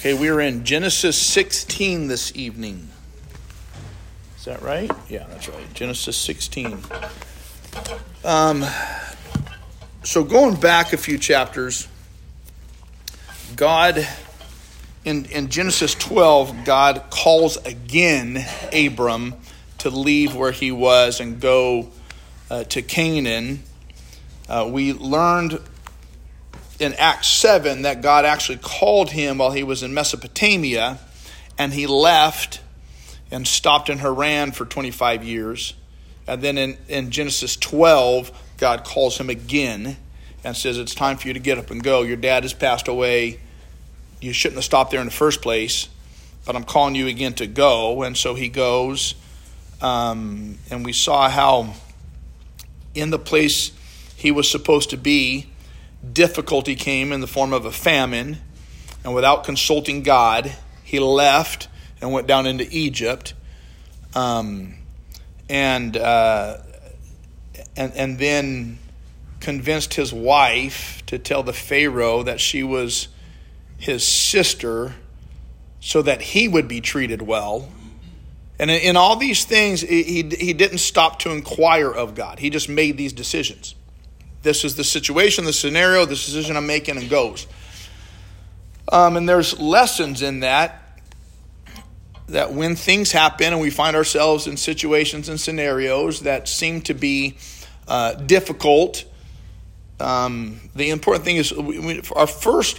Okay, we are in Genesis 16 this evening. Is that right? Yeah, that's right. Genesis 16. So going back a few chapters, God, in Genesis 12, God calls again Abram to leave where he was and go to Canaan. We learned in Acts 7 that God actually called him while he was in Mesopotamia, and he left and stopped in Haran for 25 years. And then in Genesis 12, God calls him again and says, it's time for you to get up and go. Your dad has passed away. You shouldn't have stopped there in the first place, but I'm calling you again to go. And so he goes. And we saw how in the place he was supposed to be, difficulty came in the form of a famine, and without consulting God, he left and went down into Egypt, and then convinced his wife to tell the Pharaoh that she was his sister, so that he would be treated well. And in all these things, he didn't stop to inquire of God. He just made these decisions. This is the situation, the scenario, the decision I'm making, and goes. And there's lessons in that when things happen and we find ourselves in situations and scenarios that seem to be difficult, the important thing is our first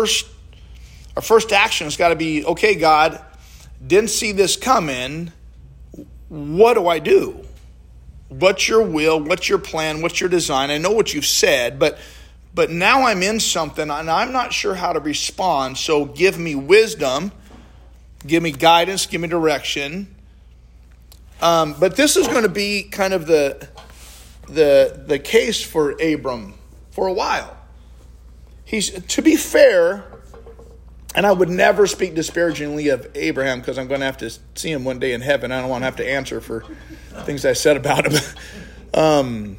action has got to be, okay, God, didn't see this coming. What do I do? What's your will? What's your plan? What's your design? I know what you've said, but now I'm in something and I'm not sure how to respond. So give me wisdom, give me guidance, give me direction. But this is going to be kind of the case for Abram for a while. To be fair, and I would never speak disparagingly of Abraham because I'm going to have to see him one day in heaven. I don't want to have to answer for things I said about him.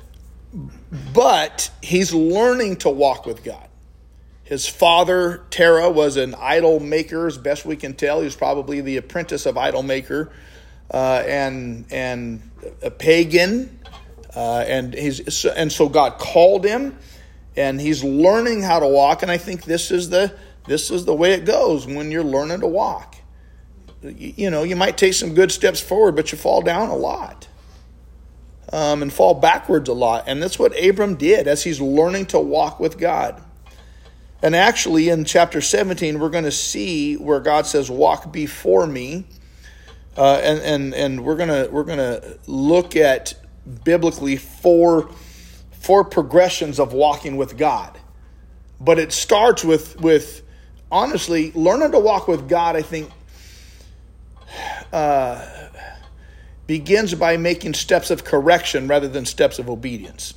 But he's learning to walk with God. His father, Terah, was an idol maker, as best we can tell. He was probably the apprentice of idol maker and a pagan. And so God called him, and he's learning how to walk. And I think this is the way it goes when you're learning to walk. You know, you might take some good steps forward, but you fall down a lot and fall backwards a lot. And that's what Abram did as he's learning to walk with God. And actually, in chapter 17, we're going to see where God says, "Walk before me," and we're gonna look at biblically four progressions of walking with God. But it starts with honestly, learning to walk with God, I think, begins by making steps of correction rather than steps of obedience.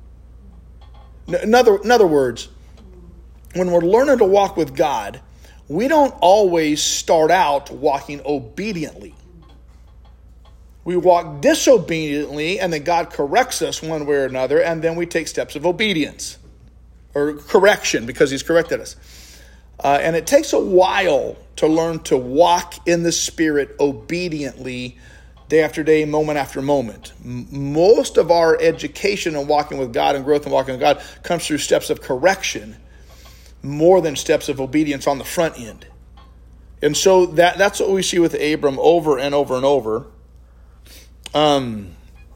In other words, when we're learning to walk with God, we don't always start out walking obediently. We walk disobediently, and then God corrects us one way or another, and then we take steps of obedience or correction because he's corrected us. And it takes a while to learn to walk in the Spirit obediently day after day, moment after moment. Most of our education in walking with God and growth in walking with God comes through steps of correction more than steps of obedience on the front end. And so that's what we see with Abram over and over and over. And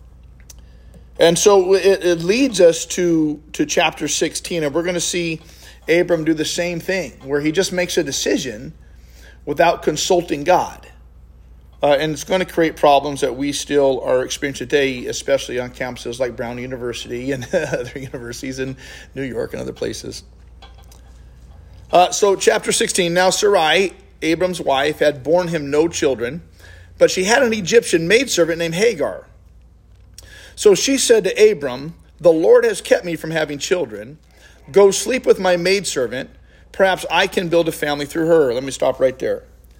so it leads us to chapter 16, and we're going to see Abram do the same thing, where he just makes a decision without consulting God. And it's going to create problems that we still are experiencing today, especially on campuses like Brown University and other universities in New York and other places. So chapter 16, now Sarai, Abram's wife, had borne him no children, but she had an Egyptian maidservant named Hagar. So she said to Abram, "The Lord has kept me from having children. Go sleep with my maidservant. Perhaps I can build a family through her." Let me stop right there.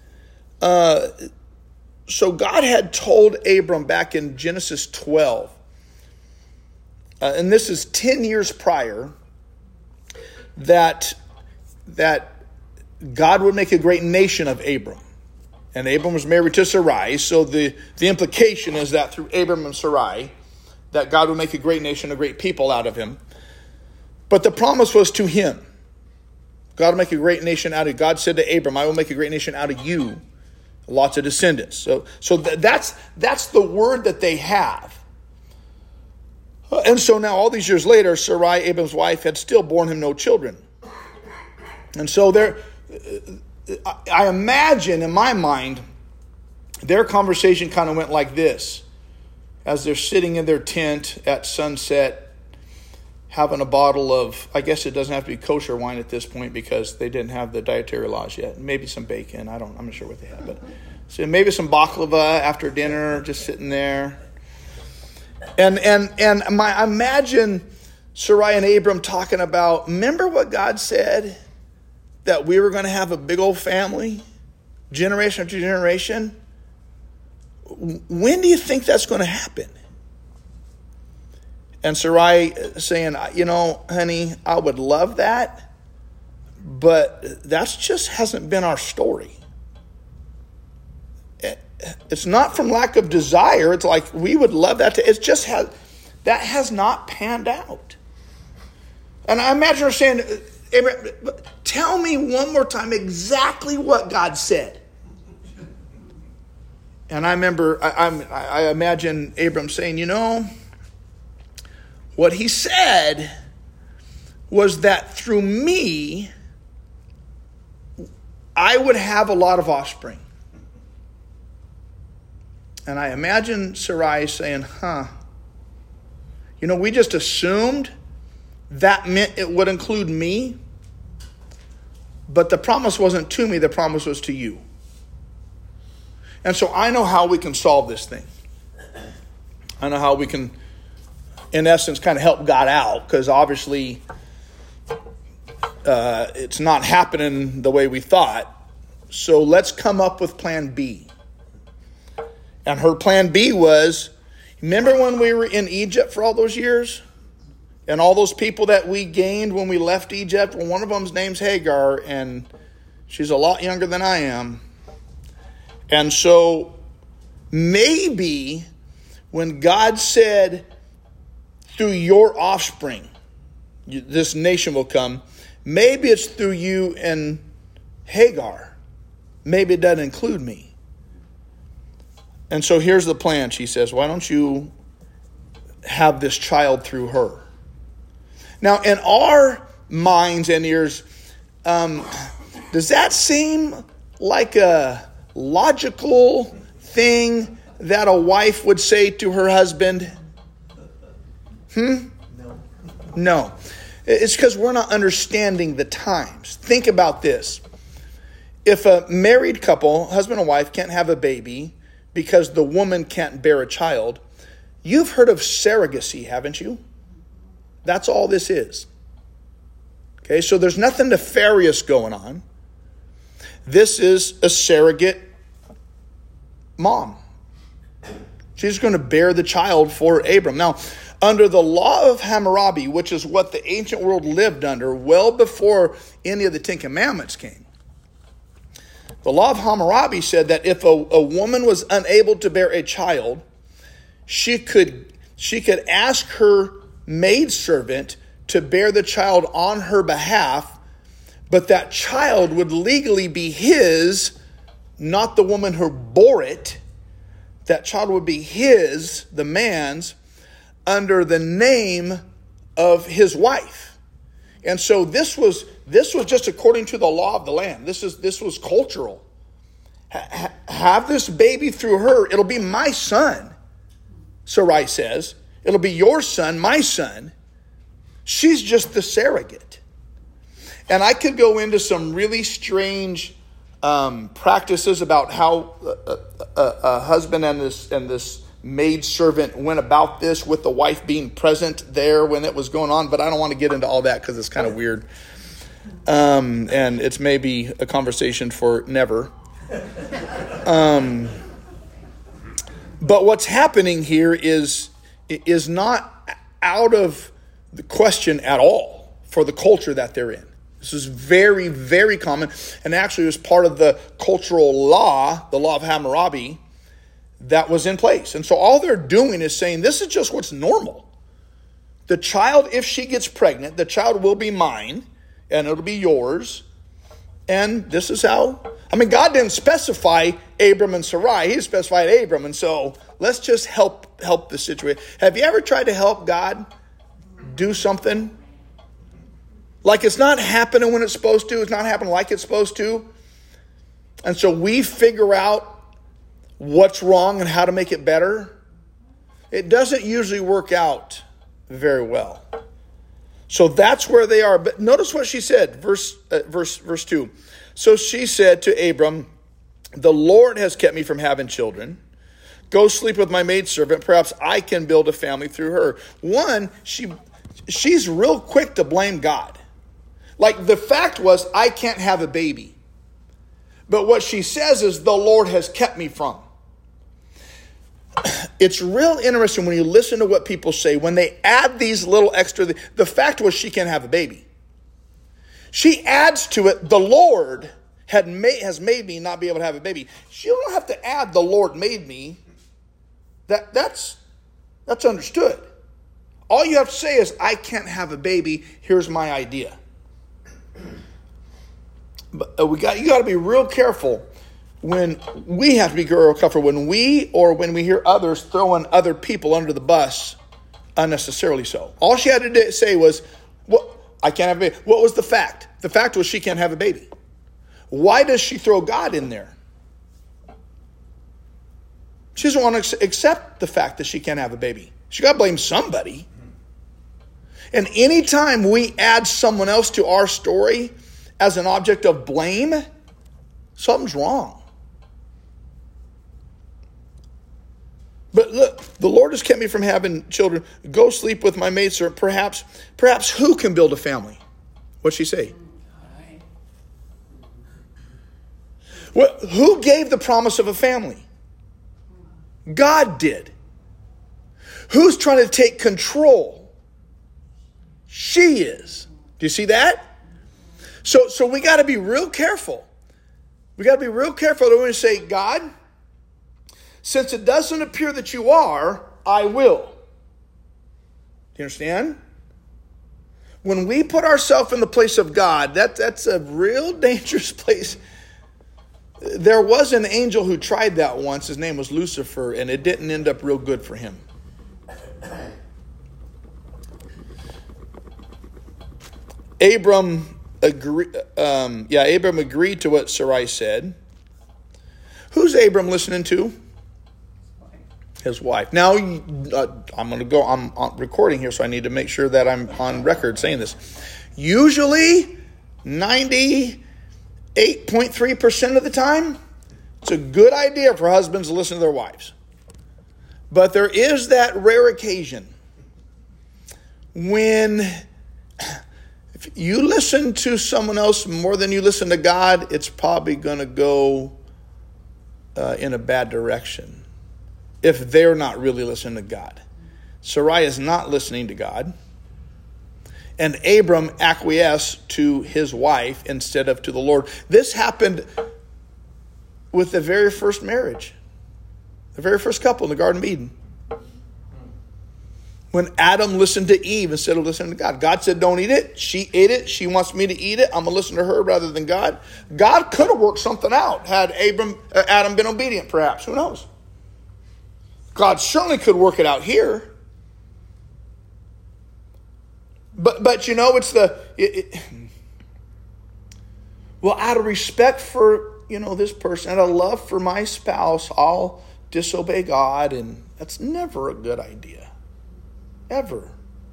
So God had told Abram back in Genesis 12, and this is 10 years prior, that God would make a great nation of Abram. And Abram was married to Sarai. So the implication is that through Abram and Sarai, that God would make a great nation, a great people out of him. But the promise was to him. God will make a great nation out of. God said to Abram, I will make a great nation out of you. Lots of descendants. So that's the word that they have. And so now all these years later, Sarai, Abram's wife, had still borne him no children. And so I imagine in my mind, their conversation kind of went like this. As they're sitting in their tent at sunset, having a bottle of, I guess it doesn't have to be kosher wine at this point because they didn't have the dietary laws yet. Maybe some bacon. I'm not sure what they had. But so maybe some baklava after dinner, just sitting there. And I imagine Sarai and Abram talking about, remember what God said? That we were going to have a big old family, generation after generation. When do you think that's going to happen? And Sarai saying, honey, I would love that, but that's just hasn't been our story. It's not from lack of desire. It's like we would love that. That has not panned out. And I imagine her saying, Abraham, tell me one more time exactly what God said. And I remember, I imagine Abram saying, what he said was that through me, I would have a lot of offspring. And I imagine Sarai saying, we just assumed that meant it would include me. But the promise wasn't to me, the promise was to you. And so I know how we can solve this thing. I know how we can, in essence, kind of help God out. Because obviously, it's not happening the way we thought. So let's come up with plan B. And her plan B was, remember when we were in Egypt for all those years? And all those people that we gained when we left Egypt? Well, one of them's name's Hagar, and she's a lot younger than I am. And so maybe when God said, through your offspring, this nation will come, maybe it's through you and Hagar. Maybe it doesn't include me. And so here's the plan, she says. Why don't you have this child through her? Now, in our minds and ears, does that seem like a logical thing that a wife would say to her husband? No. It's because we're not understanding the times. Think about this. If a married couple, husband and wife, can't have a baby because the woman can't bear a child, you've heard of surrogacy, haven't you? That's all this is. Okay, so there's nothing nefarious going on. This is a surrogate mom. She's going to bear the child for Abram. Now, under the law of Hammurabi, which is what the ancient world lived under well before any of the Ten Commandments came, the law of Hammurabi said that if a woman was unable to bear a child, she could ask her maidservant to bear the child on her behalf, but that child would legally be his, not the woman who bore it. That child would be his, the man's, under the name of his wife. And so this was just according to the law of the land. This was cultural. Have this baby through her. It'll be my son, Sarai says. It'll be your son, my son. She's just the surrogate. And I could go into some really strange practices about how a husband and this maid servant went about this with the wife being present there when it was going on, but I don't want to get into all that because it's kind of weird. And it's maybe a conversation for never. But what's happening here is not out of the question at all for the culture that they're in. This is very, very common. And actually it was part of the cultural law, the law of Hammurabi, that was in place. And so all they're doing is saying, this is just what's normal. The child, if she gets pregnant, the child will be mine, and it'll be yours. And this is how, God didn't specify Abram and Sarai. He specified Abram. And so let's just help the situation. Have you ever tried to help God do something? Like it's not happening when it's supposed to. It's not happening like it's supposed to. And so we figure out what's wrong and how to make it better. It doesn't usually work out very well. So that's where they are. But notice what she said, verse 2. So she said to Abram, the Lord has kept me from having children. Go sleep with my maidservant. Perhaps I can build a family through her. One, she's real quick to blame God. Like the fact was, I can't have a baby. But what she says is, the Lord has kept me from. It's real interesting when you listen to what people say, when they add these little extra, the fact was she can't have a baby. She adds to it, the Lord has made me not be able to have a baby. She don't have to add, the Lord made me. That's understood. All you have to say is, I can't have a baby. Here's my idea. But you got to be real careful when we have to be real careful when we hear others throwing other people under the bus unnecessarily so. All she had to say was, I can't have a baby. What was the fact? The fact was she can't have a baby. Why does she throw God in there? She doesn't want to accept the fact that she can't have a baby. She got to blame somebody. And anytime we add someone else to our story as an object of blame, something's wrong. But look, the Lord has kept me from having children. Go sleep with my maidservant. Perhaps who can build a family? What'd she say? Who gave the promise of a family? God did. Who's trying to take control? She is. Do you see that? So we got to be real careful. We got to be real careful that when we say, God, since it doesn't appear that you are, I will. Do you understand? When we put ourselves in the place of God, that's a real dangerous place. There was an angel who tried that once. His name was Lucifer, and it didn't end up real good for him. Abram agreed to what Sarai said. Who's Abram listening to? His wife. Now, I'm recording here, so I need to make sure that I'm on record saying this. Usually, 98.3% of the time, it's a good idea for husbands to listen to their wives. But there is that rare occasion when if you listen to someone else more than you listen to God, it's probably going to go in a bad direction if they're not really listening to God. Sarai is not listening to God. And Abram acquiesced to his wife instead of to the Lord. This happened with the very first marriage. The very first couple in the Garden of Eden. When Adam listened to Eve instead of listening to God. God said, don't eat it. She ate it. She wants me to eat it. I'm going to listen to her rather than God. God could have worked something out had Adam been obedient, perhaps. Who knows? God certainly could work it out here. But you know, it's out of respect for, this person, out of love for my spouse, I'll disobey God. And that's never a good idea. Ever.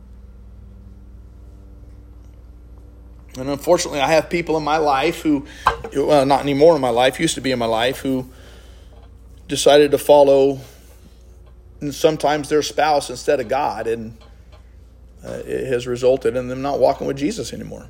And unfortunately, I have people in my life who, not anymore in my life, used to be in my life, who decided to follow and sometimes their spouse instead of God. And it has resulted in them not walking with Jesus anymore.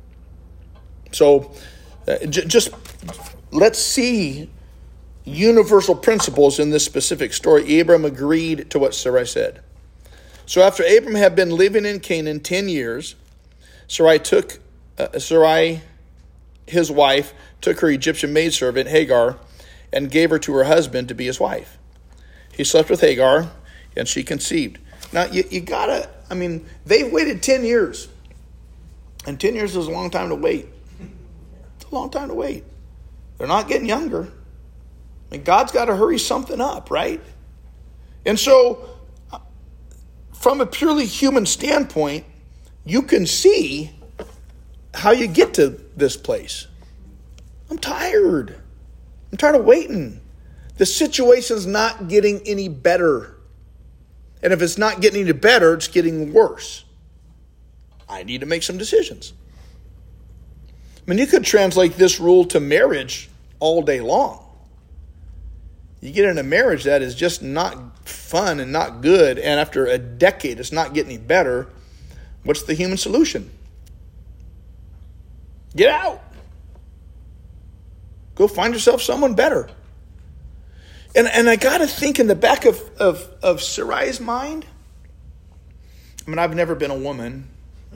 So just let's see universal principles in this specific story. Abram agreed to what Sarai said. So after Abram had been living in Canaan 10 years, Sarai took Sarai, his wife, took her Egyptian maidservant, Hagar, and gave her to her husband to be his wife. He slept with Hagar, and she conceived. Now, you gotta, they've waited 10 years. And 10 years is a long time to wait. It's a long time to wait. They're not getting younger. God's got to hurry something up, right? And so, from a purely human standpoint, you can see how you get to this place. I'm tired. I'm tired of waiting. The situation's not getting any better. And if it's not getting any better, it's getting worse. I need to make some decisions. You could translate this rule to marriage all day long. You get in a marriage that is just not fun and not good, and after a decade it's not getting any better. What's the human solution? Get out. Go find yourself someone better. And I got to think in the back of Sarai's mind. I've never been a woman,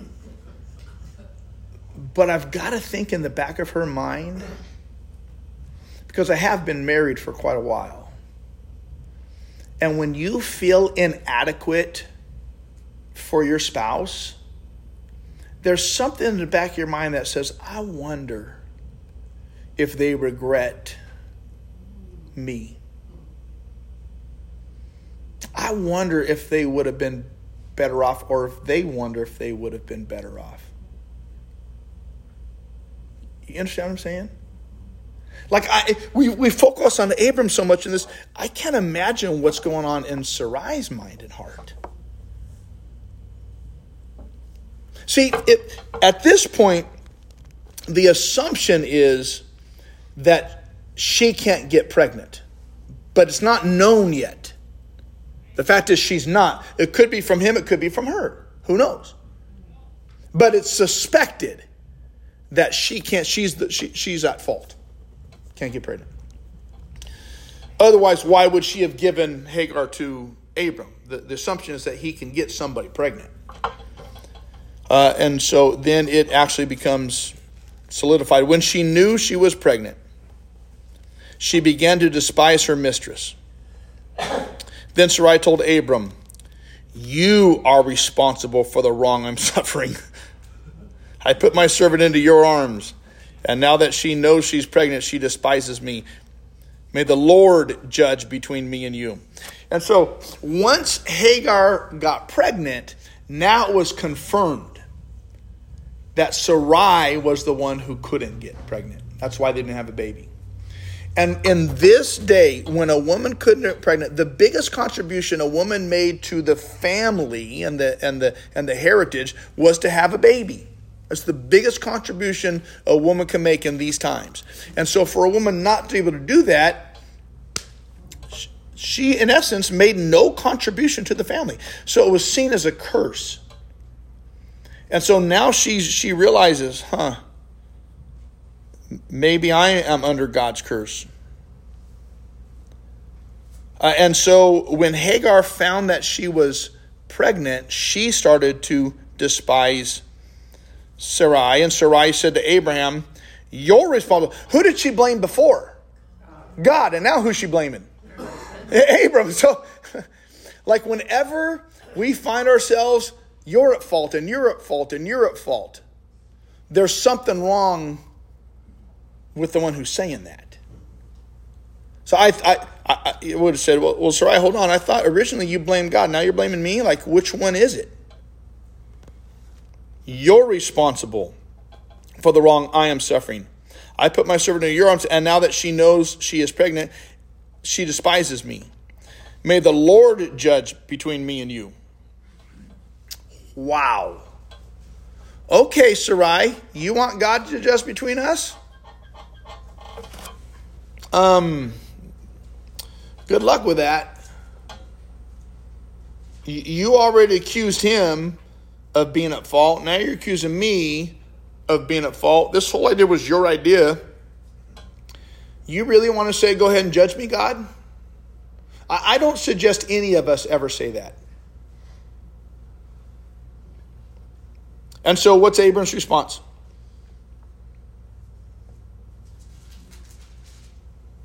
but I've got to think in the back of her mind, because I have been married for quite a while. And when you feel inadequate for your spouse, there's something in the back of your mind that says, I wonder if they regret me. I wonder if they would have been better off, or if they wonder if they would have been better off. You understand what I'm saying? We focus on Abram so much in this. I can't imagine what's going on in Sarai's mind and heart. See, at this point, the assumption is that she can't get pregnant, but it's not known yet. The fact is she's not. It could be from him, it could be from her. Who knows? But it's suspected that she can't. She's at fault. Can't get pregnant. Otherwise, why would she have given Hagar to Abram? The assumption is that he can get somebody pregnant. And so then it actually becomes solidified. When she knew she was pregnant, she began to despise her mistress. Then Sarai told Abram, you are responsible for the wrong I'm suffering. I put my servant into your arms, and now that she knows she's pregnant, she despises me. May the Lord judge between me and you. And so once Hagar got pregnant, now it was confirmed that Sarai was the one who couldn't get pregnant. That's why they didn't have a baby. And in this day, when a woman couldn't get pregnant, the biggest contribution a woman made to the family and the heritage was to have a baby. That's the biggest contribution a woman can make in these times. And so for a woman not to be able to do that, she, in essence, made no contribution to the family. So it was seen as a curse. And so now she realizes, maybe I am under God's curse. And so when Hagar found that she was pregnant, she started to despise Sarai. And Sarai said to Abraham, you're responsible. Who did she blame before? God. And now who's she blaming? Abram. So, whenever we find ourselves, you're at fault, and you're at fault, and you're at fault, there's something wrong with the one who's saying that. So I would have said, well, Sarai, hold on. I thought originally you blamed God. Now you're blaming me? Which one is it? You're responsible for the wrong I am suffering. I put my servant in your arms, and now that she knows she is pregnant, she despises me. May the Lord judge between me and you. Wow. Okay, Sarai, you want God to judge between us? Good luck with that. You already accused him of being at fault. Now you're accusing me of being at fault. This whole idea was your idea. You really want to say, go ahead and judge me, God? I don't suggest any of us ever say that. And so what's Abram's response?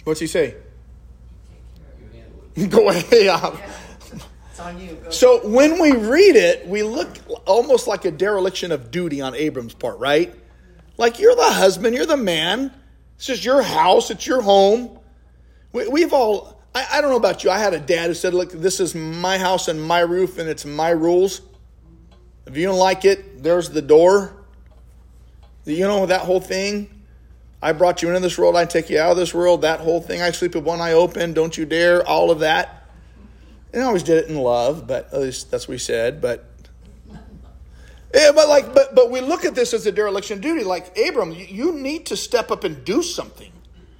What's he say? You handle it. Go ahead. Yeah. It's on you. Go. So when we read it, we look almost like a dereliction of duty on Abram's part, right? Like, you're the husband, you're the man. This is your house, it's your home. We've all, I don't know about you, I had a dad who said, look, this is my house and my roof and it's my rules. If you don't like it, there's the door. You know, that whole thing. I brought you into this world, I take you out of this world, that whole thing. I sleep with one eye open, don't you dare, all of that. And I always did it in love, but at least that's what we said. But we look at this as a dereliction of duty. Like, Abram, you need to step up and do something.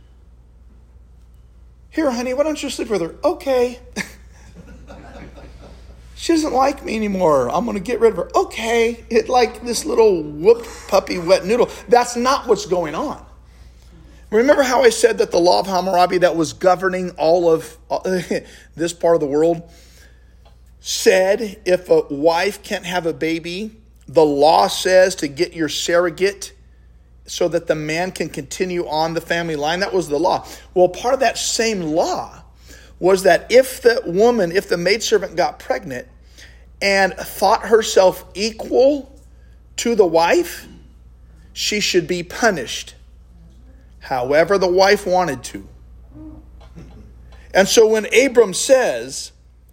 Here, honey, why don't you sleep with her? Okay. She doesn't like me anymore. I'm going to get rid of her. Okay. It like this little whooped puppy wet noodle. That's not what's going on. Remember how I said that the law of Hammurabi that was governing all of this part of the world said if a wife can't have a baby, the law says to get your surrogate so that the man can continue on the family line. That was the law. Well, part of that same law was that if the maidservant got pregnant and thought herself equal to the wife, she should be punished however the wife wanted to. And so when Abram says,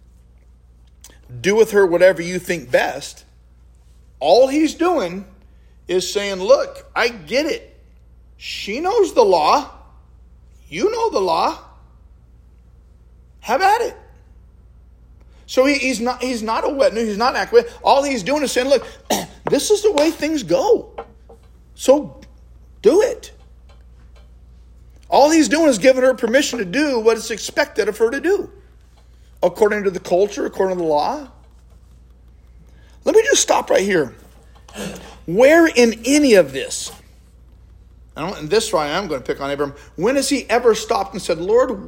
do with her whatever you think best, all he's doing is saying, look, I get it. She knows the law. You know the law. Have at it. So he's not a wet noodle. He's not acting. All he's doing is saying, look, this is the way things go. So do it. All he's doing is giving her permission to do what is expected of her to do, according to the culture, according to the law. Let me just stop right here. Where in any of this, and this right I'm going to pick on Abram, when has he ever stopped and said, Lord,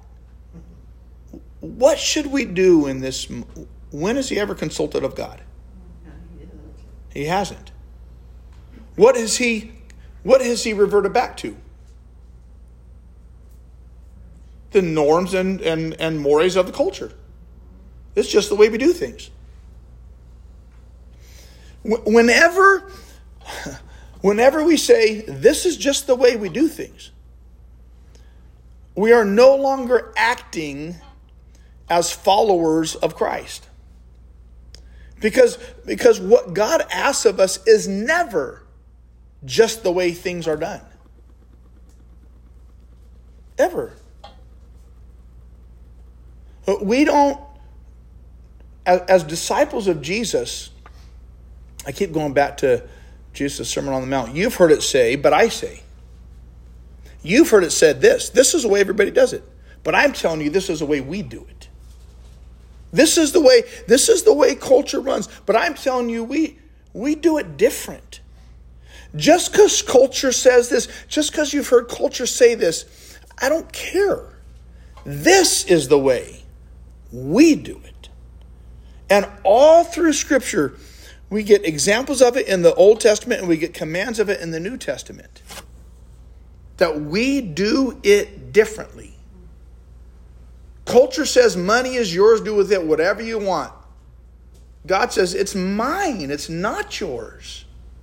what should we do in this? When has he ever consulted of God? He hasn't. What has he reverted back to? The norms and mores of the culture. It's just the way we do things. Whenever we say, this is just the way we do things, we are no longer acting as followers of Christ. Because what God asks of us is never just the way things are done. Ever. But we don't, as disciples of Jesus, I keep going back to Jesus' Sermon on the Mount. You've heard it say, but I say. You've heard it said this. This is the way everybody does it. But I'm telling you, this is the way we do it. This is the way culture runs. But I'm telling you, we do it different. Just because culture says this, just because you've heard culture say this, I don't care. This is the way we do it. And all through Scripture, we get examples of it in the Old Testament and we get commands of it in the New Testament. That we do it differently. Culture says money is yours, do with it whatever you want. God says it's mine, it's not yours.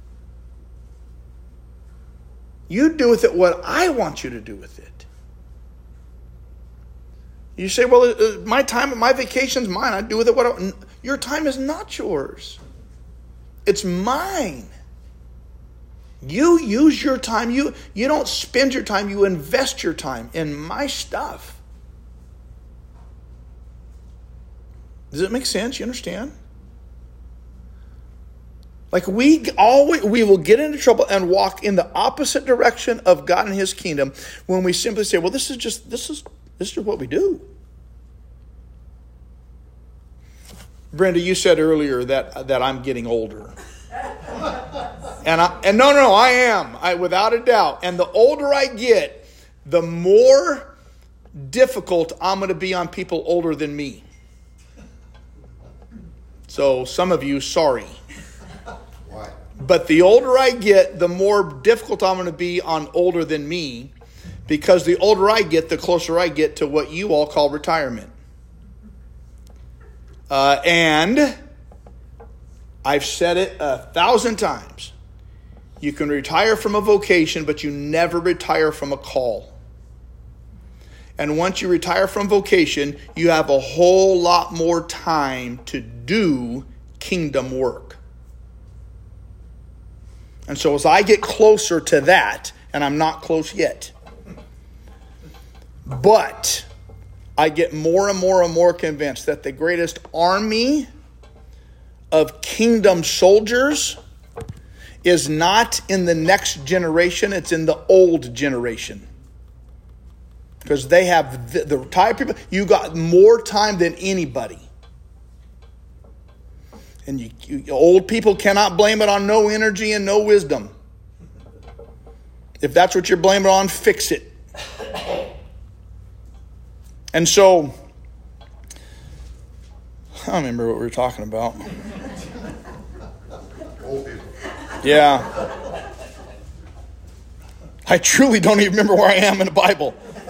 You do with it what I want you to do with it. You say, well, my time, my vacation's mine. I do with it what your time is not yours. It's mine. You use your time. You don't spend your time. You invest your time in my stuff. Does it make sense? You understand? Like we will get into trouble and walk in the opposite direction of God and His kingdom when we simply say, well, this is what we do. Brenda, you said earlier that I'm getting older. And no, I am. Without a doubt. And the older I get, the more difficult I'm going to be on people older than me. So some of you, sorry. But the older I get, the more difficult I'm going to be on older than me, Because the older I get, the closer I get to what you all call retirement. And I've said it 1,000 times. You can retire from a vocation, but you never retire from a call. And once you retire from vocation, you have a whole lot more time to do kingdom work. And so as I get closer to that, and I'm not close yet, but I get more and more and more convinced that the greatest army of kingdom soldiers is not in the next generation, it's in the old generation. Because they have the retired people, you got more time than anybody. And you old people cannot blame it on no energy and no wisdom. If that's what you're blaming it on, fix it. And so, I don't remember what we were talking about. Yeah. I truly don't even remember where I am in the Bible.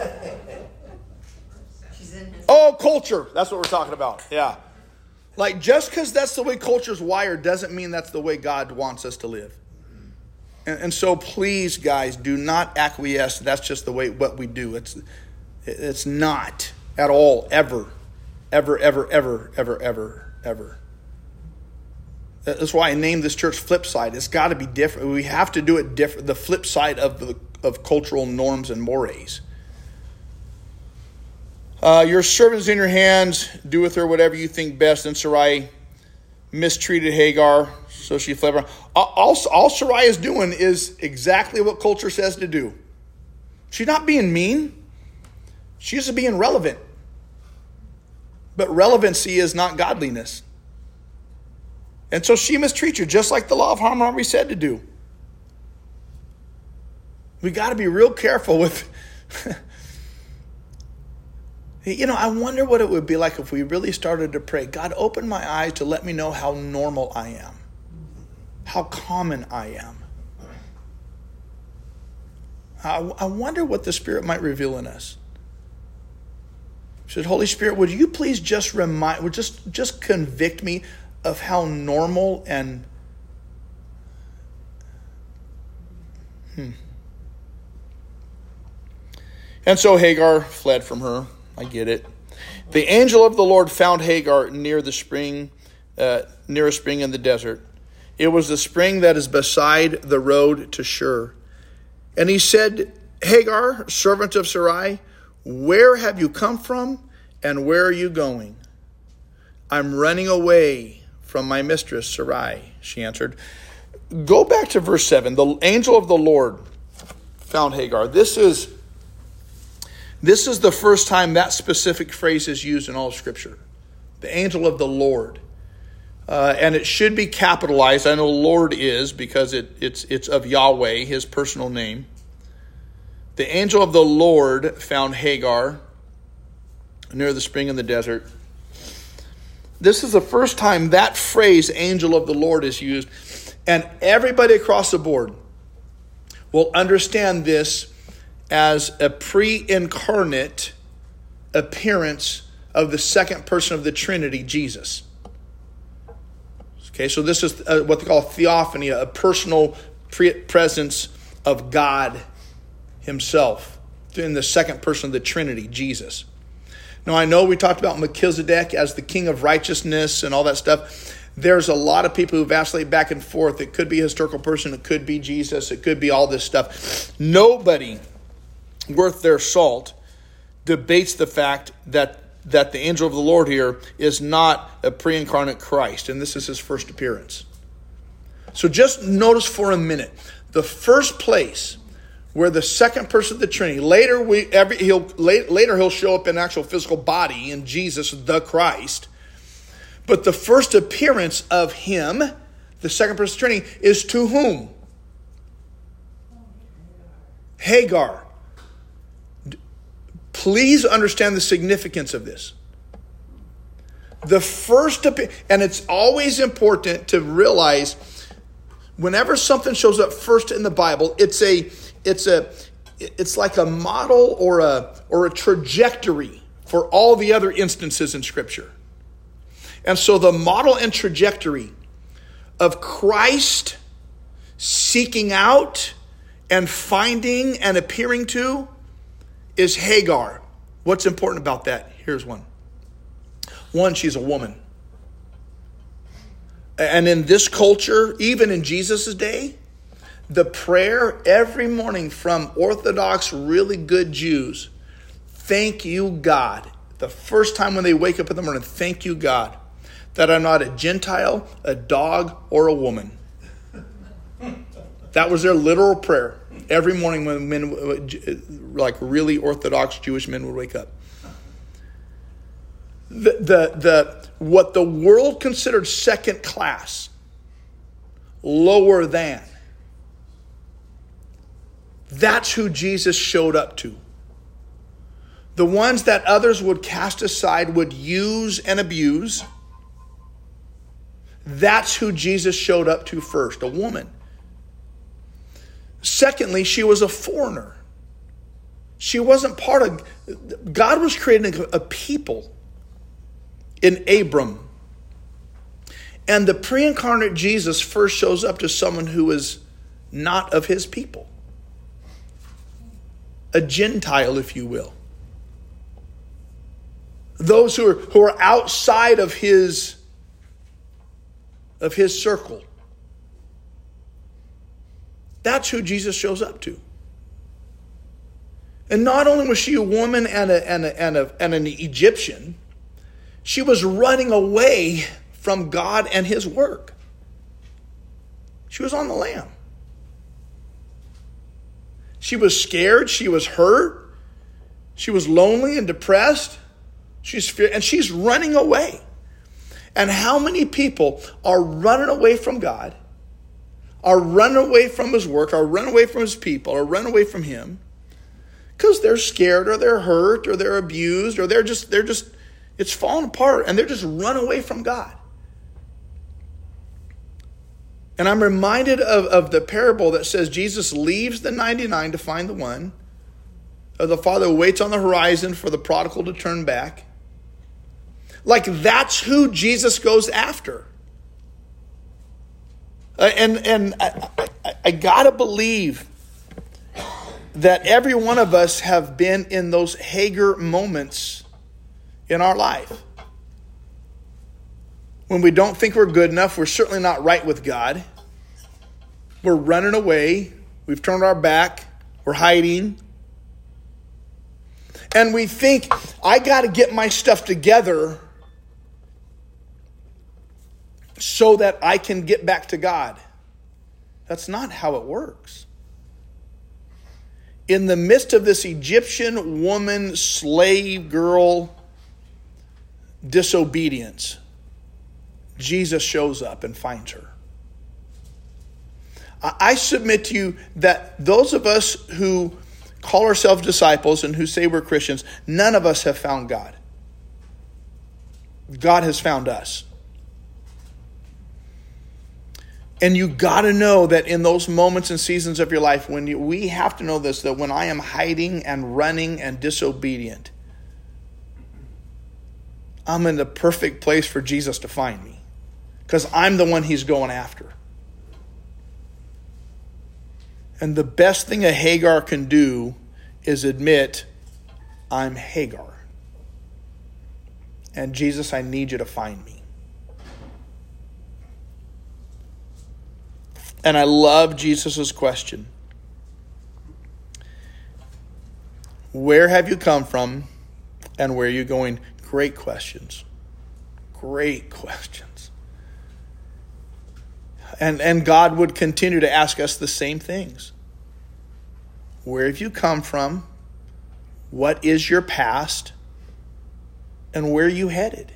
Oh, culture. That's what we're talking about. Yeah. Like, just because that's the way culture's wired doesn't mean that's the way God wants us to live. And so please, guys, do not acquiesce. That's just the way what we do. It's not at all, ever. That's why I named this church Flip Side. It's got to be different. We have to do it different. The flip side of cultural norms and mores. Your servant is in your hands. Do with her whatever you think best. And Sarai mistreated Hagar, so she fled. All Sarai is doing is exactly what culture says to do. She's not being mean. She's just being relevant. But relevancy is not godliness. And so she mistreats you, just like the law of harmony said to do. We got to be real careful with... I wonder what it would be like if we really started to pray, God, open my eyes to let me know how normal I am. How common I am. I wonder what the Spirit might reveal in us. He said, Holy Spirit, would you please just just convict me of how normal and And so Hagar fled from her. I get it. The angel of the Lord found Hagar near a spring in the desert. It was the spring that is beside the road to Shur. And he said, Hagar, servant of Sarai, where have you come from and where are you going? I'm running away from my mistress Sarai, she answered. Go back to verse 7. The angel of the Lord found Hagar. This is the first time that specific phrase is used in all of Scripture. The angel of the Lord. And it should be capitalized. I know Lord is because it's of Yahweh, his personal name. The angel of the Lord found Hagar near the spring in the desert. This is the first time that phrase, angel of the Lord, is used. And everybody across the board will understand this as a pre-incarnate appearance of the second person of the Trinity, Jesus. Okay, so this is what they call a theophany, a personal presence of God himself in the second person of the Trinity, Jesus. Now, I know we talked about Melchizedek as the king of righteousness and all that stuff. There's a lot of people who vacillate back and forth. It could be a historical person. It could be Jesus. It could be all this stuff. Nobody worth their salt debates the fact that the angel of the Lord here is not a pre-incarnate Christ, and this is his first appearance. So just notice for a minute, the first place where the second person of the Trinity, later he'll show up in actual physical body in Jesus the Christ, but the first appearance of him, the second person of the Trinity, is to whom? Hagar. Please understand the significance of this. The first, and it's always important to realize whenever something shows up first in the Bible, it's it's like a model or a trajectory for all the other instances in Scripture. And so the model and trajectory of Christ seeking out and finding and appearing to is Hagar. What's important about that? Here's one. One, she's a woman. And in this culture, even in Jesus' day, the prayer every morning from Orthodox, really good Jews, thank you, God. The first time when they wake up in the morning, thank you, God, that I'm not a Gentile, a dog, or a woman. That was their literal prayer every morning when men, like really Orthodox Jewish men, would wake up. What the world considered second class, lower than, that's who Jesus showed up to. The ones that others would cast aside, would use and abuse, that's who Jesus showed up to first, a woman. Secondly, she was a foreigner. She wasn't part of, God was creating a people in Abram. And the pre-incarnate Jesus first shows up to someone who is not of his people. A Gentile, if you will. Those who are outside of his circle. That's who Jesus shows up to. And not only was she a woman and an Egyptian, she was running away from God and his work. She was on the lam. She was scared. She was hurt. She was lonely and depressed. And she's running away. And how many people are running away from God, are running away from his work, are running away from his people, are running away from him because they're scared or they're hurt or they're abused or they're just it's falling apart and they're just running away from God. And I'm reminded of the parable that says Jesus leaves the 99 to find the one. Of the father who waits on the horizon for the prodigal to turn back. Like that's who Jesus goes after. And I gotta believe that every one of us have been in those Hagar moments in our life. When we don't think we're good enough, we're certainly not right with God. We're running away. We've turned our back. We're hiding. And we think, I got to get my stuff together so that I can get back to God. That's not how it works. In the midst of this Egyptian woman, slave girl disobedience, Jesus shows up and finds her. I submit to you that those of us who call ourselves disciples and who say we're Christians, none of us have found God. God has found us. And you got to know that in those moments and seasons of your life, we have to know this, that when I am hiding and running and disobedient, I'm in the perfect place for Jesus to find me. Because I'm the one he's going after. And the best thing a Hagar can do is admit, I'm Hagar. And Jesus, I need you to find me. And I love Jesus' question. Where have you come from and where are you going? Great questions. Great questions. And God would continue to ask us the same things. Where have you come from? What is your past? And where are you headed?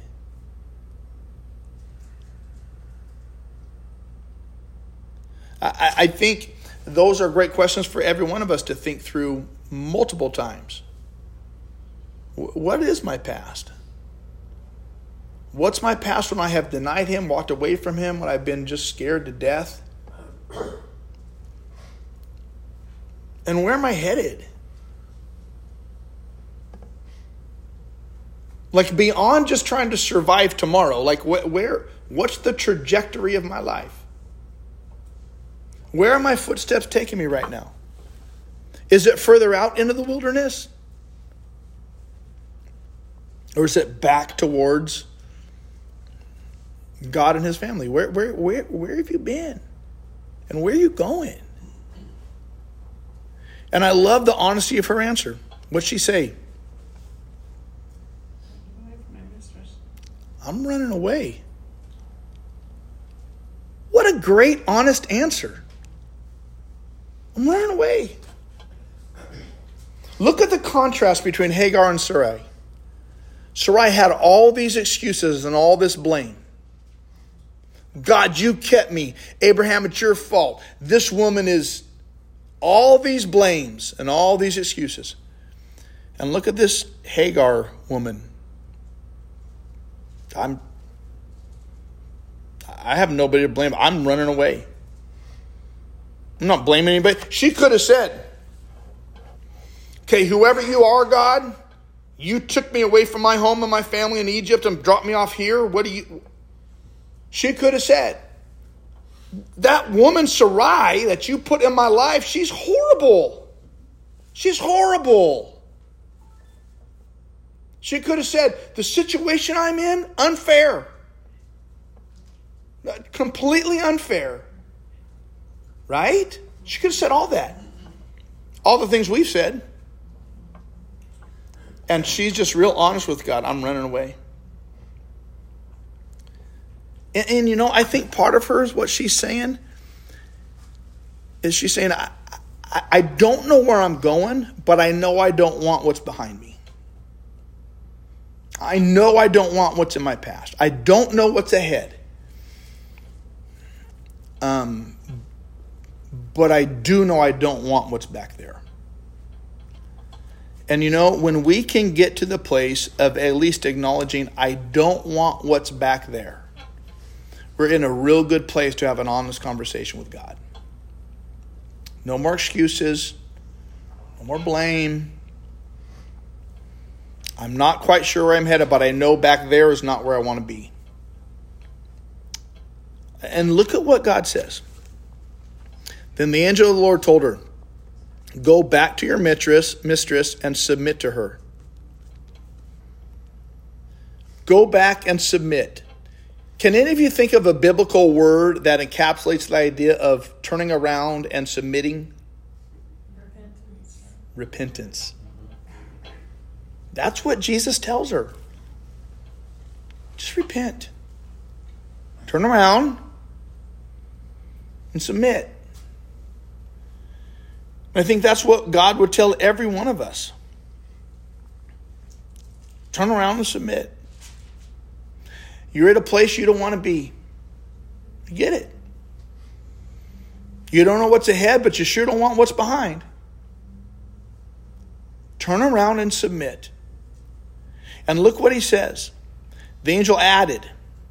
I think those are great questions for every one of us to think through multiple times. What is my past? What's my past when I have denied him, walked away from him, when I've been just scared to death? And where am I headed? Like beyond just trying to survive tomorrow. Like what's the trajectory of my life? Where are my footsteps taking me right now? Is it further out into the wilderness? Or is it back towards God and his family? Where have you been? And where are you going? And I love the honesty of her answer. What'd she say? I'm running away. What a great, honest answer. I'm running away. Look at the contrast between Hagar and Sarai. Sarai had all these excuses and all this blame. God, you kept me. Abraham, it's your fault. This woman is all these blames and all these excuses. And look at this Hagar woman. I have nobody to blame. I'm running away. I'm not blaming anybody. She could have said, okay, whoever you are, God, you took me away from my home and my family in Egypt and dropped me off here. She could have said, that woman Sarai that you put in my life, she's horrible. She's horrible. She could have said, the situation I'm in, unfair. Completely unfair. Right? She could have said all that. All the things we've said. And she's just real honest with God. I'm running away. And you know, I think part of her is what she's saying. Is she's saying, I don't know where I'm going, but I know I don't want what's behind me. I know I don't want what's in my past. I don't know what's ahead. But I do know I don't want what's back there. And you know, when we can get to the place of at least acknowledging, I don't want what's back there, we're in a real good place to have an honest conversation with God. No more excuses. No more blame. I'm not quite sure where I'm headed, but I know back there is not where I want to be. And look at what God says. Then the angel of the Lord told her, go back to your mistress and submit to her. Go back and submit. Can any of you think of a biblical word that encapsulates the idea of turning around and submitting? Repentance. That's what Jesus tells her. Just repent. Turn around and submit. I think that's what God would tell every one of us. Turn around and submit. You're at a place you don't want to be. I get it. You don't know what's ahead, but you sure don't want what's behind. Turn around and submit. And look what he says. The angel added.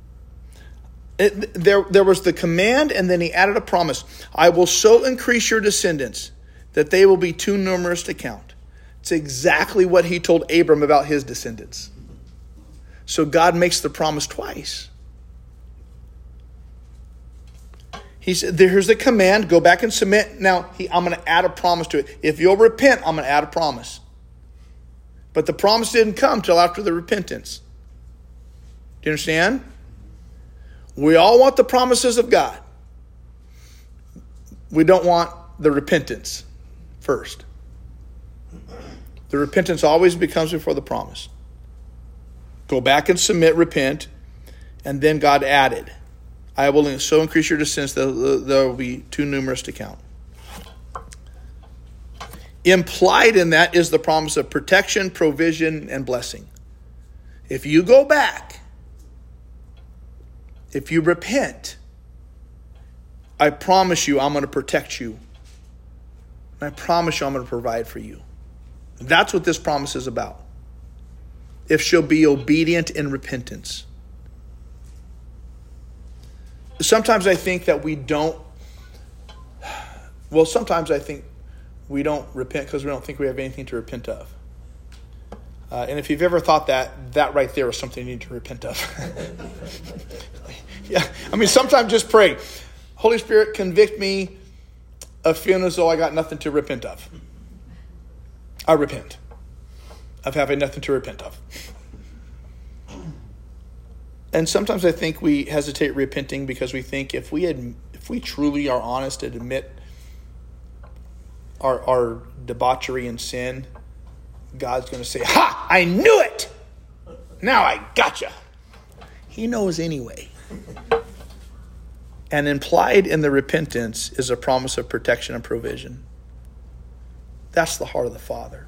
There was the command, and then he added a promise. I will so increase your descendants that they will be too numerous to count. It's exactly what he told Abram about his descendants. So God makes the promise twice. He said, here's the command, go back and submit. Now, I'm going to add a promise to it. If you'll repent, I'm going to add a promise. But the promise didn't come till after the repentance. Do you understand? We all want the promises of God. We don't want the repentance first. The repentance always becomes before the promise. Go back and submit, repent, and then God added, I will so increase your descendants that there will be too numerous to count. Implied in that is the promise of protection, provision, and blessing. If you go back, if you repent, I promise you I'm going to protect you. And I promise you I'm going to provide for you. That's what this promise is about. If she'll be obedient in repentance. Sometimes I think that we don't repent because we don't think we have anything to repent of. And if you've ever thought that right there is something you need to repent of. Yeah, I mean, sometimes just pray, Holy Spirit, convict me of feeling as though I got nothing to repent of. I repent of having nothing to repent of. And sometimes I think we hesitate repenting because we think if we truly are honest and admit our debauchery and sin, God's going to say, "Ha! I knew it! Now I gotcha." He knows anyway. And implied in the repentance is a promise of protection and provision. That's the heart of the Father.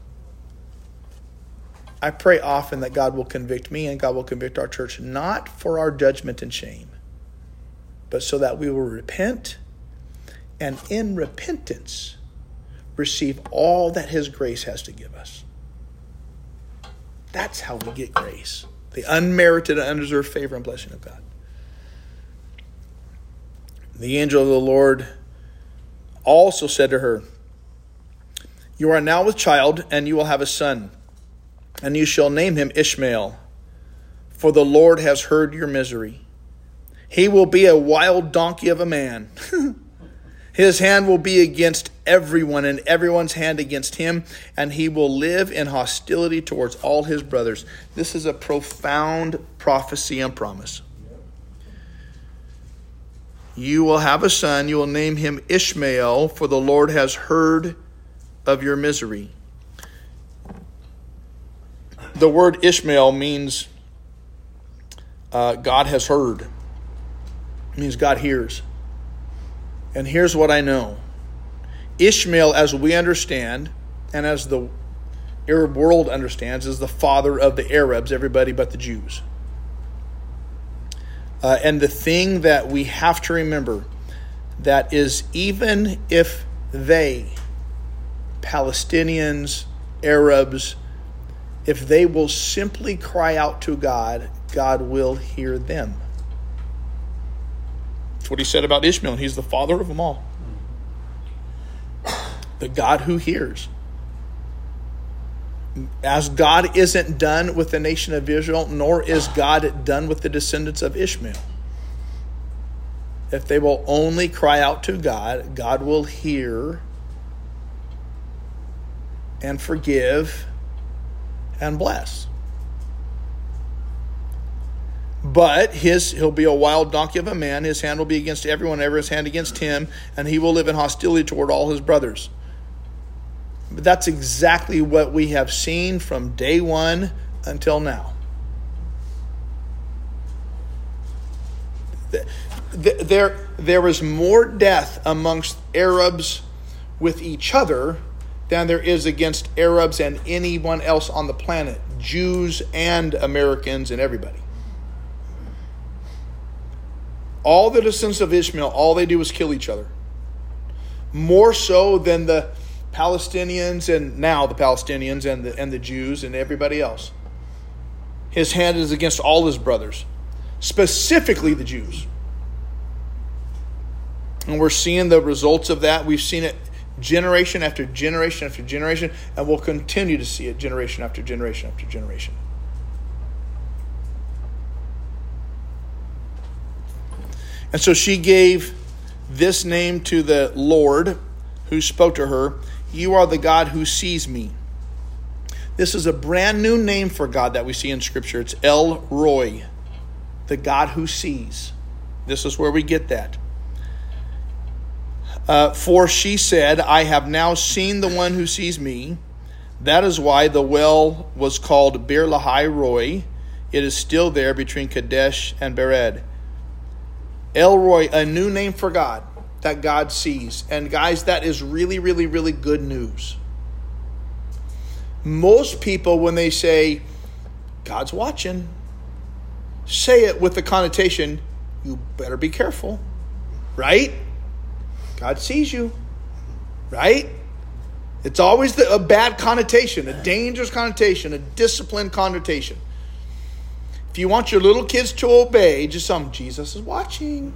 I pray often that God will convict me and God will convict our church, not for our judgment and shame, but so that we will repent and in repentance receive all that His grace has to give us. That's how we get grace. The unmerited and undeserved favor and blessing of God. The angel of the Lord also said to her, "You are now with child, and you will have a son, and you shall name him Ishmael, for the Lord has heard your misery. He will be a wild donkey of a man. His hand will be against everyone, and everyone's hand against him, and he will live in hostility towards all his brothers." This is a profound prophecy and promise. You will have a son, you will name him Ishmael, for the Lord has heard of your misery. The word Ishmael means God has heard. It means God hears. And here's what I know. Ishmael, as we understand, and as the Arab world understands, is the father of the Arabs, everybody but the Jews. And the thing that we have to remember, that is, even if they, Palestinians, Arabs, if they will simply cry out to God, God will hear them. That's what he said about Ishmael. He's the father of them all. The God who hears. As God isn't done with the nation of Israel, nor is God done with the descendants of Ishmael. If they will only cry out to God, God will hear and forgive and bless. But he'll be a wild donkey of a man. His hand will be against everyone, everyone's hand against him, and he will live in hostility toward all his brothers. But that's exactly what we have seen from day one until now. There is more death amongst Arabs with each other than there is against Arabs and anyone else on the planet. Jews and Americans and everybody. All the descendants of Ishmael, all they do is kill each other. More so than the Palestinians and now the Palestinians and the Jews and everybody else. His hand is against all his brothers, specifically the Jews. And we're seeing the results of that. We've seen it generation after generation after generation, and we'll continue to see it generation after generation after generation. And so she gave this name to the Lord who spoke to her. You are the God who sees me. This is a brand new name for God that we see in Scripture. It's El Roi, the God who sees. This is where we get that. For she said, I have now seen the one who sees me. That is why the well was called Beer Lahai Roi. It is still there between Kadesh and Bered. El Roi, a new name for God that God sees. And guys, that is really, really, really good news. Most people, when they say, God's watching, say it with the connotation, you better be careful, right? God sees you, right? It's always a bad connotation, a dangerous connotation, a disciplined connotation. If you want your little kids to obey, just Jesus is watching.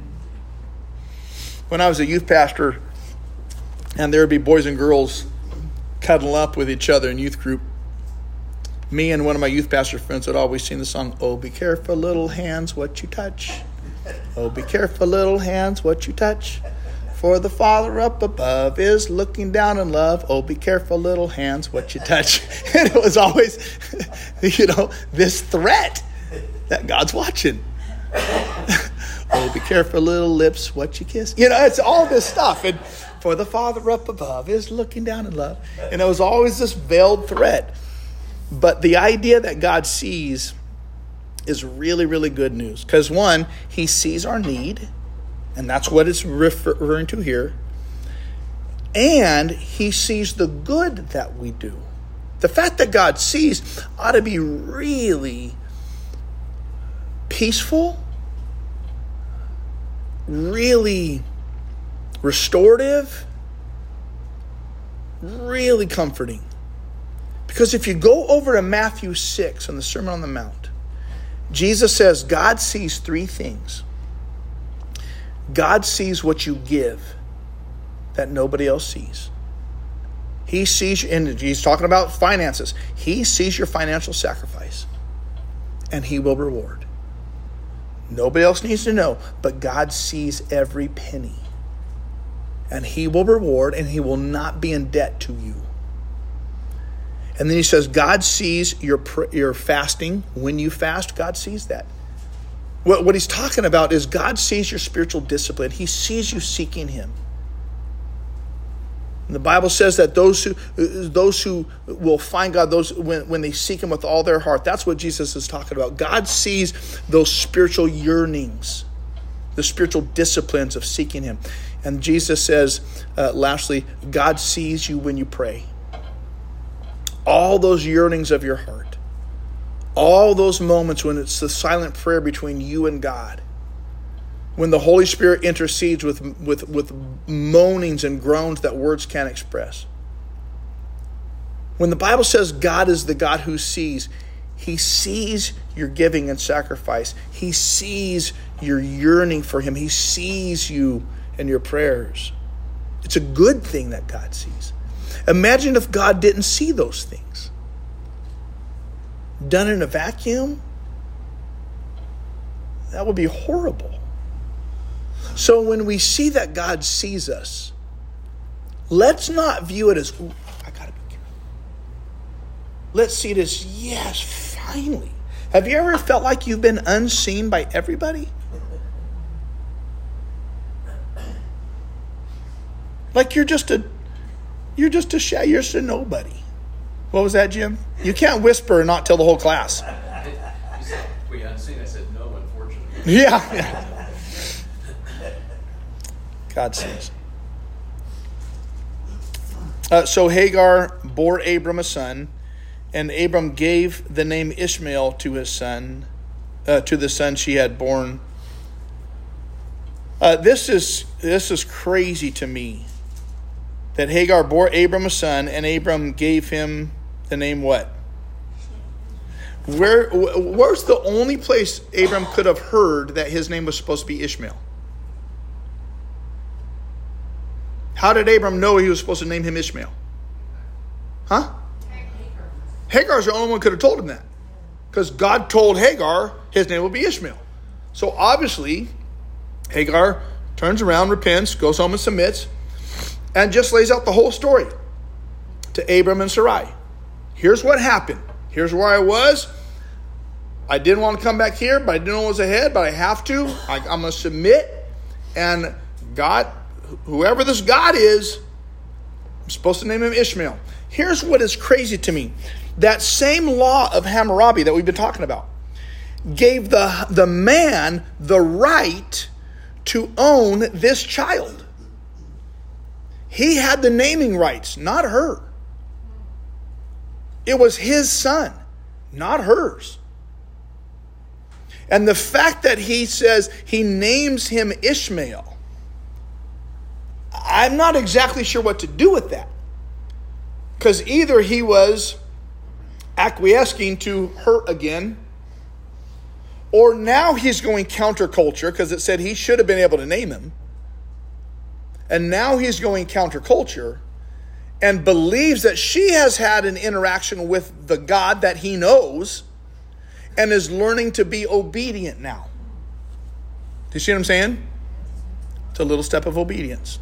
When I was a youth pastor, and there would be boys and girls cuddling up with each other in youth group, Me and one of my youth pastor friends would always sing the song, "Oh, be careful, little hands, what you touch. Oh, be careful, little hands, what you touch. For the Father up above is looking down in love. Oh, be careful, little hands, what you touch." And it was always, this threat that God's watching. Oh, be careful, little lips, what you kiss. It's all this stuff. And for the Father up above is looking down in love. And it was always this veiled threat. But the idea that God sees is really, really good news. Because one, he sees our need. And that's what it's referring to here. And he sees the good that we do. The fact that God sees ought to be really peaceful, really restorative, really comforting. Because if you go over to Matthew 6 on the Sermon on the Mount, Jesus says God sees three things. God sees what you give that nobody else sees. He sees, and he's talking about finances. He sees your financial sacrifice, and he will reward. Nobody else needs to know, but God sees every penny, and he will reward, and he will not be in debt to you. And then he says, God sees your fasting. When you fast, God sees that. What he's talking about is God sees your spiritual discipline. He sees you seeking him. And the Bible says that those who will find God, when they seek him with all their heart, that's what Jesus is talking about. God sees those spiritual yearnings, the spiritual disciplines of seeking him. And Jesus says, lastly, God sees you when you pray. All those yearnings of your heart. All those moments when it's the silent prayer between you and God. When the Holy Spirit intercedes with moanings and groans that words can't express. When the Bible says God is the God who sees, he sees your giving and sacrifice. He sees your yearning for him. He sees you and your prayers. It's a good thing that God sees. Imagine if God didn't see those things. Done in a vacuum? That would be horrible. So when we see that God sees us, let's not view it as, "Ooh, I gotta be careful." Let's see it as, yes, finally. Have you ever felt like you've been unseen by everybody? Like you're just a nobody. What was that, Jim? You can't whisper and not tell the whole class. You said, "We unseen." I said, "No, unfortunately." Yeah. God sees. So Hagar bore Abram a son, and Abram gave the name Ishmael to his son, to the son she had born. This is crazy to me. That Hagar bore Abram a son, and Abram gave him the name what? Where's the only place Abram could have heard that his name was supposed to be Ishmael? How did Abram know he was supposed to name him Ishmael? Huh? Hagar's the only one who could have told him that. Because God told Hagar his name will be Ishmael. So obviously, Hagar turns around, repents, goes home and submits, and just lays out the whole story to Abram and Sarai. Here's what happened. Here's where I was. I didn't want to come back here, but I didn't know what was ahead, but I have to. I'm going to submit. And God, whoever this God is, I'm supposed to name him Ishmael. Here's what is crazy to me. That same law of Hammurabi that we've been talking about gave the man the right to own this child. He had the naming rights, not her. It was his son, not hers. And the fact that he says he names him Ishmael, I'm not exactly sure what to do with that. Because either he was acquiescing to her again, or now he's going counterculture, because it said he should have been able to name him. And now he's going counterculture, and believes that she has had an interaction with the God that he knows and is learning to be obedient now. Do you see what I'm saying? It's a little step of obedience.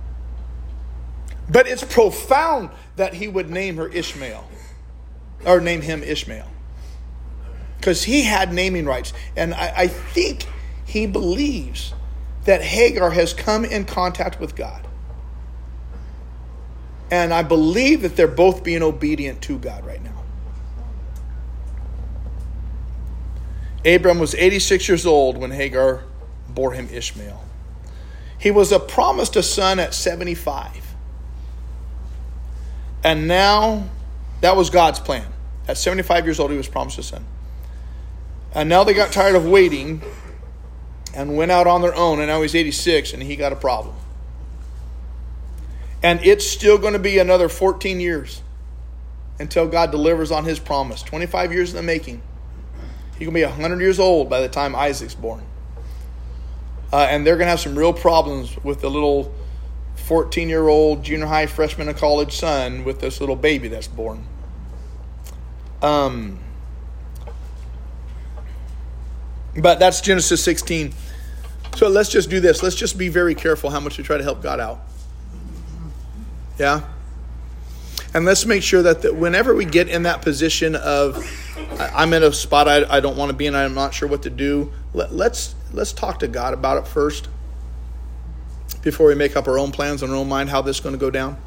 But it's profound that he would name her Ishmael, or name him Ishmael, because he had naming rights. And I think he believes that Hagar has come in contact with God. And I believe that they're both being obedient to God right now. Abram was 86 years old when Hagar bore him Ishmael. He was promised a son at 75. And now, that was God's plan. At 75 years old, he was promised a son. And now they got tired of waiting and went out on their own. And now he's 86 and he got a problem. And it's still going to be another 14 years until God delivers on his promise. 25 years in the making. He's going to be 100 years old by the time Isaac's born. And they're going to have some real problems with the little 14-year-old junior high freshman and college son with this little baby that's born. But that's Genesis 16. So let's just do this. Let's just be very careful how much we try to help God out. Yeah? And let's make sure that whenever we get in that position of, I'm in a spot I don't want to be in, I'm not sure what to do, let's talk to God about it first before we make up our own plans in our own mind how this is going to go down.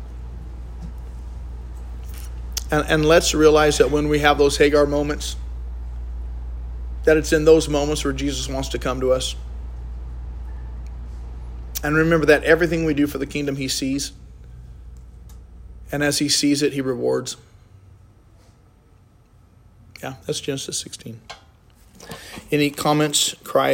And let's realize that when we have those Hagar moments, that it's in those moments where Jesus wants to come to us. And remember that everything we do for the kingdom, he sees. And as he sees it, he rewards. Yeah, that's Genesis 16. Any comments, cries?